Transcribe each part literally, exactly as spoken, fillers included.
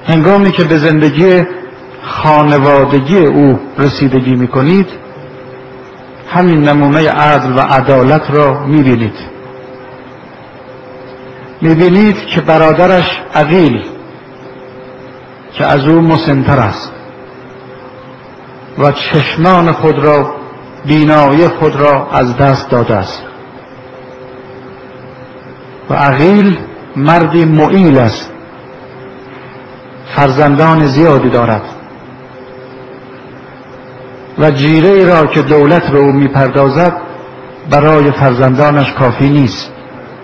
هنگامی که به زندگی خانوادگی او رسیدگی میکنید، همین نمونه عدل و عدالت را میبینید. میبینید که برادرش عقیل که از او مسن‌تر است و چشمان خود را، بینایی خود را از دست داده است و عقیل مردی معیل است، فرزندان زیادی دارد و جیره را که دولت به او میپردازد برای فرزندانش کافی نیست.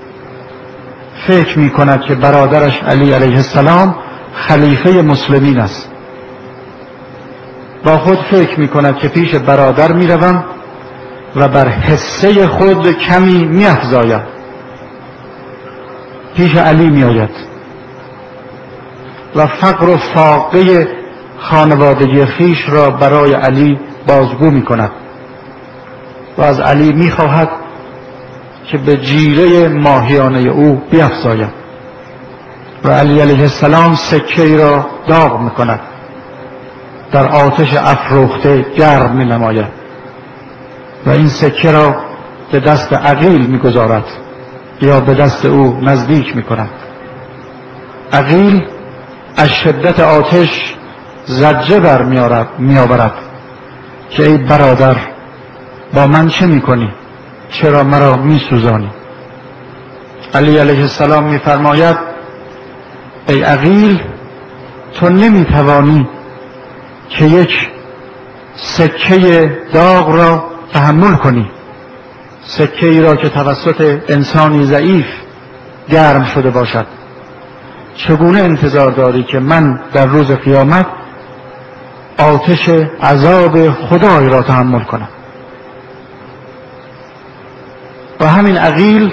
فکر میکند که برادرش علی علیه السلام خلیفه مسلمین است. با خود فکر میکند که پیش برادر میروم و بر حصه خود کمی میافزایم. پیش علی میآید و فقر و فاقه خانوادگی خیش را برای علی بازگو میکند و از علی میخواهد که به جیره ماهیانه او بیافزاید و علی علیه السلام سکه را داغ میکند، در آتش افروخته گرم می نماید و این سکه را به دست عقیل می گذارد یا به دست او نزدیک می کند. عقیل از شدت آتش زجه بر می آورد که ای برادر، با من چه می کنی؟ چرا مرا می سوزانی؟ علی علیه السلام می فرماید ای عقیل، تو نمی توانی که یک سکه داغ را تحمل کنی، سکه ای را که توسط انسانی ضعیف گرم شده باشد. چگونه انتظار داری که من در روز قیامت آتش عذاب خدای را تحمل کنم؟ و همین عقیل،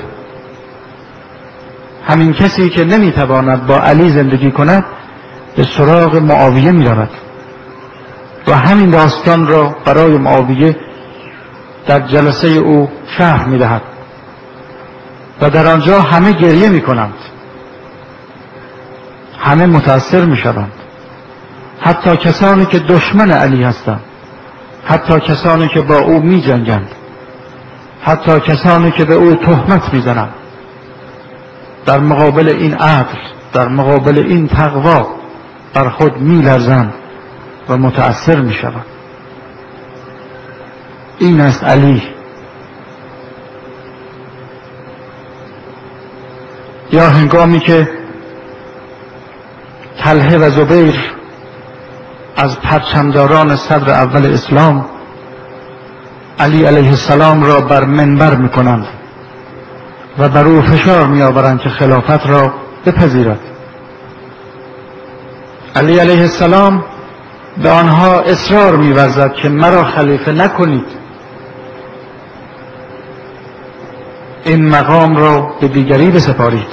همین کسی که نمیتواند با علی زندگی کند، به سراغ معاویه میرود و همین داستان را برای معاویه در جلسه او شرح میدهد و در آنجا همه گریه میکنند، همه متأثر میشوند، حتی کسانی که دشمن علی هستند، حتی کسانی که با او میجنگند، حتی کسانی که به او تهمت میزنند. در مقابل این عدل، در مقابل این تقوا بر خود میلرزند و متأثر میشوند. این است علی. یا هنگامی که طلحه و زبیر از پرچمداران صدر اول اسلام علی علیه السلام را بر منبر میکنند و بر او فشار میآورند که خلافت را بپذیرد. علی علیه السلام به آنها اصرار می‌ورزد که مرا خلیفه نکنید، این مقام را به دیگری بسپارید،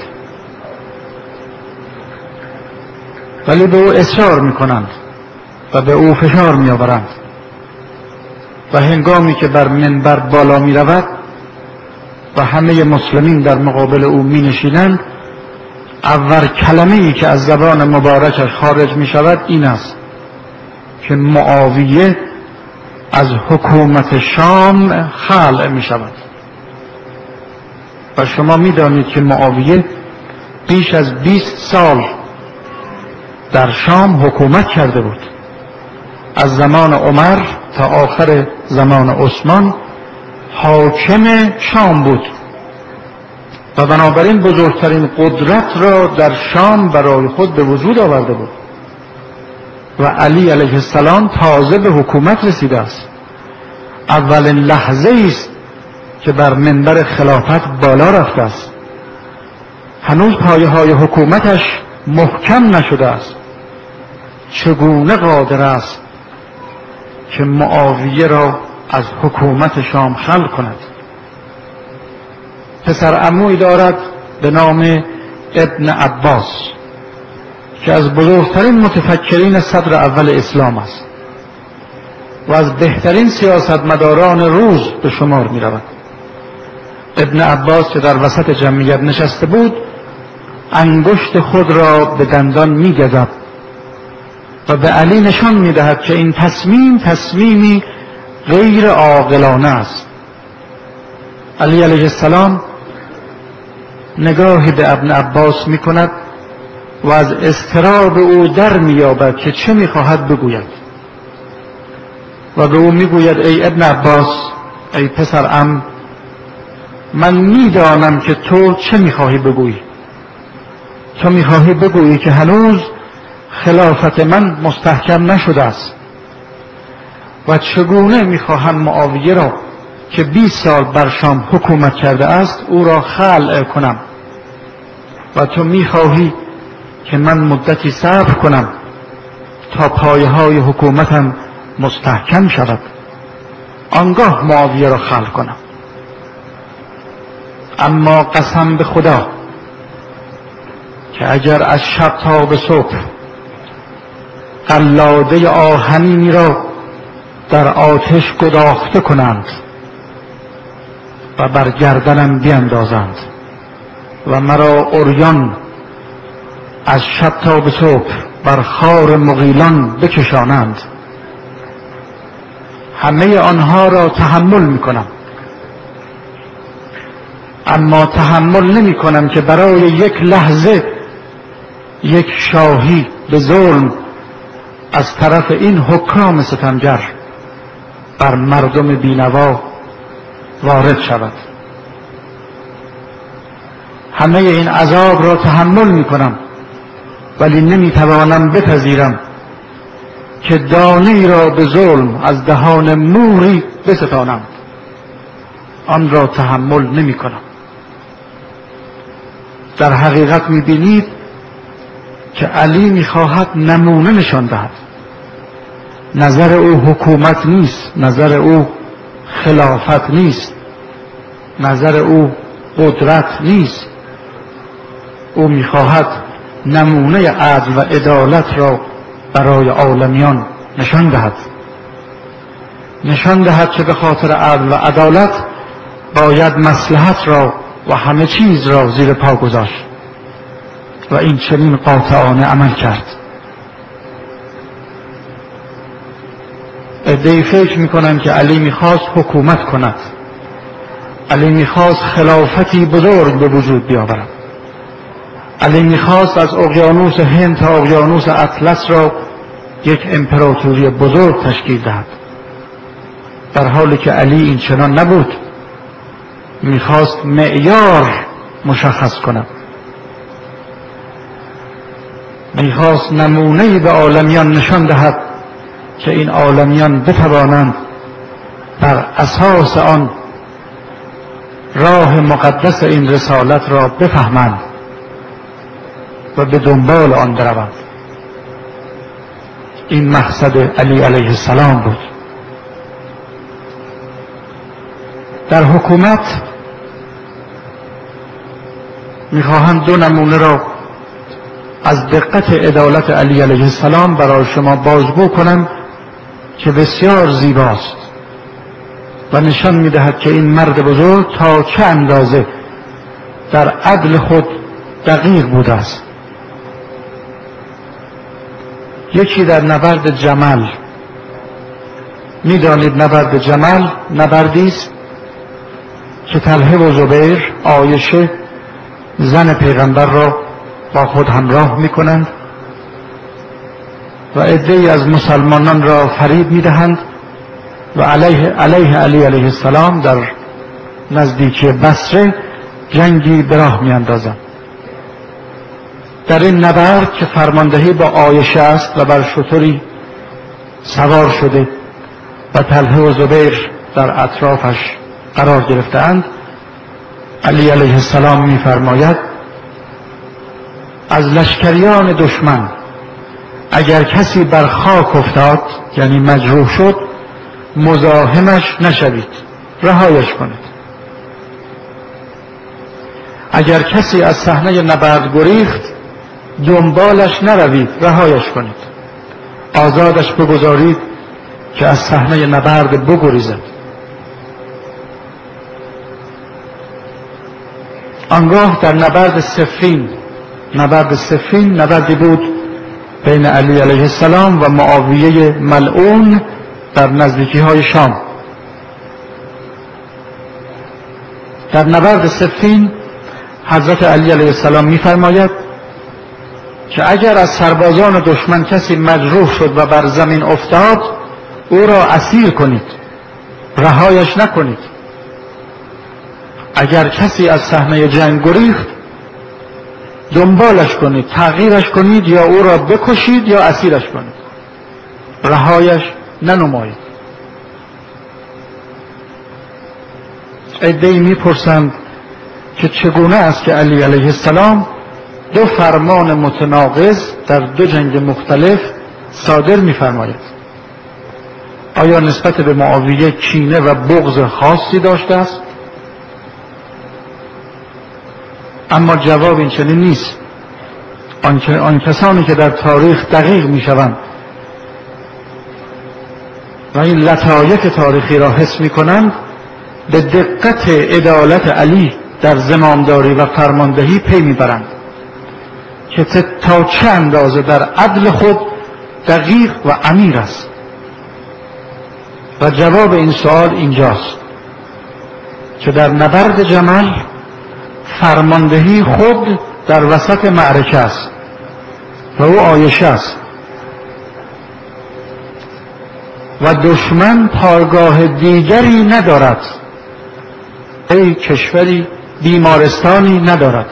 ولی به او اصرار می‌کنند و به او فشار می‌آورند و هنگامی که بر منبر بالا می‌رود و همه مسلمین در مقابل او می‌نشینند، اول کلمه‌ای که از زبان مبارکش خارج می‌شود این است که معاویه از حکومت شام خلع می‌شود. و شما می‌دانید که معاویه بیش از بیست سال در شام حکومت کرده بود، از زمان عمر تا آخر زمان عثمان حاکم شام بود و بنابراین بزرگترین قدرت را در شام برای خود به وجود آورده بود و علی علیه السلام تازه به حکومت رسیده است. اولین لحظه است که بر منبر خلافت بالا رفته است، هنوز پایه های حکومتش محکم نشده است. چگونه قادر است که معاویه را از حکومت شام خلع کند؟ پسر عمویی دارد به نام ابن عباس که از بزرگترین متفکرین صدر اول اسلام است و از بهترین سیاستمداران روز به شمار می رود. ابن عباس که در وسط جمعیت نشسته بود، انگشت خود را به دندان می گزد و به علی نشان میدهد که این تصمیم تصمیمی غیر عاقلانه است. علی علیه السلام نگاهی به ابن عباس میکند و از اضطراب او در مییابد که چه میخواهد بگوید و به او میگوید ای ابن عباس، ای پسر عم، من میدانم که تو چه میخواهی بگویی. تو میخواهی بگویی که هنوز خلافت من مستحکم نشده است و چگونه میخواهم معاویه را که بیست سال بر شام حکومت کرده است او را خلع کنم و تو میخواهی که من مدتی صبر کنم تا پایه های حکومتم مستحکم شود، آنگاه معاویه را خلع کنم. اما قسم به خدا که اگر از شب تا به صبح قلاده آهنینی را در آتش گداخته کنند و بر گردنم بیندازند و مرا عریان از شب تا به صبح بر خار مغیلان بکشانند، همه آنها را تحمل میکنم، اما تحمل نمی کنم که برای یک لحظه یک شاهی به ظلم از طرف این حکام ستمگر بر مردم بینوا وارد شود. همه این عذاب را تحمل می کنم ولی نمی توانم بپذیرم که دانه‌ای را به ظلم از دهان موری بستانم. آن را تحمل نمی کنم. در حقیقت می بینید که علی می خواهد نمونه نشان دهد. نظر او حکومت نیست، نظر او خلافت نیست، نظر او قدرت نیست. او می خواهد نمونه عدل و عدالت را برای عالمیان نشان دهد. نشان دهد که به خاطر عدل و عدالت باید مصلحت را و همه چیز را زیر پا گذاشت و این چنین قاطعانه عمل کرد. عده‌ای فکر میکنن که علی میخواست حکومت کند، علی میخواست خلافتی بزرگ به وجود بیاورد، علی میخواست از اقیانوس هند تا اقیانوس اطلس را یک امپراتوری بزرگ تشکیل دهد، در حالی که علی این چنان نبود. میخواست معیار مشخص کند، میخواست نمونه‌ای به عالمیان نشان دهد که این عالمیان بتوانند بر اساس آن راه مقدس این رسالت را بفهمند و به دنبال آن بروند. این مقصد علی علیه السلام بود. در حکومت میخواهم دو نمونه را از دقت عدالت علی علیه السلام برای شما بازگو کنم که بسیار زیباست و نشان میدهد که این مرد بزرگ تا چه اندازه در عدل خود دقیق بوده است. یکی در نبرد جمل. میدانید نبرد جمل نبردی است که طلحه و زبیر عایشه زن پیغمبر را با خود همراه میکنند و عده‌ای از مسلمانان را فریب میدهند و علیه علیه علی علیه السلام در نزدیکی بصره جنگی به راه میاندازند. در این نبرد که فرماندهی با عایشه است و بر شتری سوار شده و طلحه و زبیر در اطرافش قرار گرفتند، علی علیه السلام میفرماید از لشکریان دشمن اگر کسی بر خاک افتاد یعنی مجروح شد مزاحمش نشوید، رهایش کنید. اگر کسی از صحنه نبرد گریخت دنبالش نروید، رهایش کنید، آزادش بگذارید که از صحنه نبرد بگریزد. آنگاه در نبرد صفین، نبرد صفین نبردی بود بین علی علیه السلام و معاویه ملعون در نزدیکی های شام. در نبرد صفین حضرت علی علیه السلام می‌فرماید که اگر از سربازان دشمن کسی مجروح شد و بر زمین افتاد، او را اسیر کنید، رهایش نکنید. اگر کسی از صحنه جنگ گریخت، دنبالش کنید، تغییرش کنید، یا او را بکشید یا اسیرش کنید، رهایش ننمایید. عده‌ای میپرسند که چگونه است که علی علیه السلام دو فرمان متناقض در دو جنگ مختلف صادر می‌فرماید؟ آیا نسبت به معاویه کینه و بغض خاصی داشته است؟ اما جواب این چنین نیست. آن, آن کسانی که در تاریخ دقیق می‌شوند و این لطایف تاریخی را حس می‌کنند، به دقت عدالت علی در زمامداری و فرماندهی پی می‌برند که تا چه اندازه در عدل خود دقیق و امیر است. و جواب این سوال اینجاست که در نبرد جمل فرماندهی خود در وسط معرکه است و او عایشه است و دشمن پایگاه دیگری ندارد، ای کشوری بیمارستانی ندارد.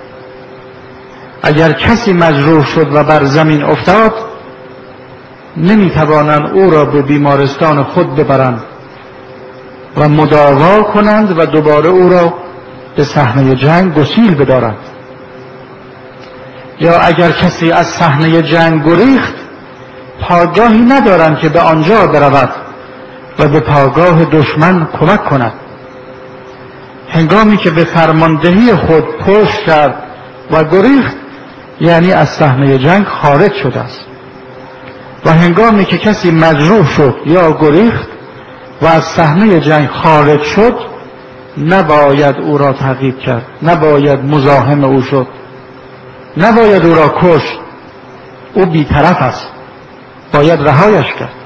اگر کسی مجروح شد و بر زمین افتاد، نمیتوانند او را به بیمارستان خود ببرند و مداوا کنند و دوباره او را به صحنه جنگ گسیل بدارند. یا اگر کسی از صحنه جنگ گریخت، پایگاهی ندارند که به آنجا برود و به پایگاه دشمن کمک کند. هنگامی که به فرماندهی خود پشت کرد و گریخت، یعنی از صحنه جنگ خارج شده است. و هنگامی که کسی مجروح شد یا گریخت و از صحنه جنگ خارج شد، نباید او را تعقیب کرد، نباید مزاحم او شد، نباید او را کشت. او بی‌طرف است، باید رهایش کرد.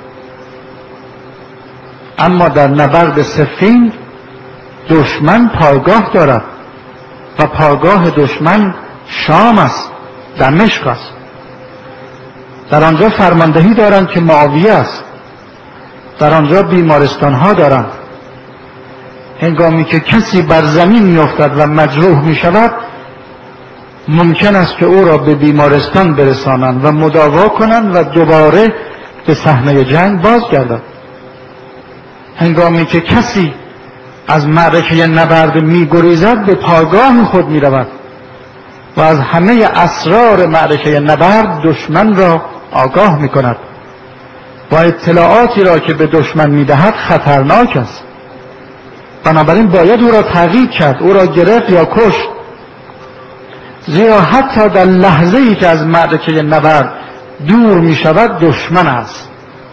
اما در نبرد صفین دشمن پایگاه دارد و پایگاه دشمن شام است، دمشق است. در آنجا فرماندهی دارند که معاویه است، در آنجا بیمارستان ها دارند. هنگامی که کسی بر زمین می افتد و مجروح می شود، ممکن است که او را به بیمارستان برسانند و مداوا کنند و دوباره به صحنه جنگ بازگردد. هنگامی که کسی از معرکه نبرد می گریزد، به پایگاه خود می رود و از همه اسرار معرکه نبرد دشمن را آگاه می کند و اطلاعاتی را که به دشمن می دهد خطرناک است. بنابراین باید او را تعقیب کرد، او را گرفت یا کشت، زیرا حتی در لحظه ای که از معرکه نبرد دور می شود دشمن است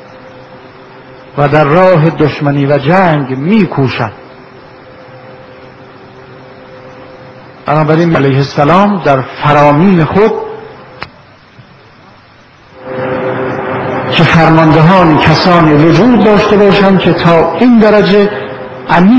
و در راه دشمنی و جنگ می کوشد. بنابراین علیه السلام در فرامین خود که فرماندهان کسانی وجود داشته باشند که تا این درجه امین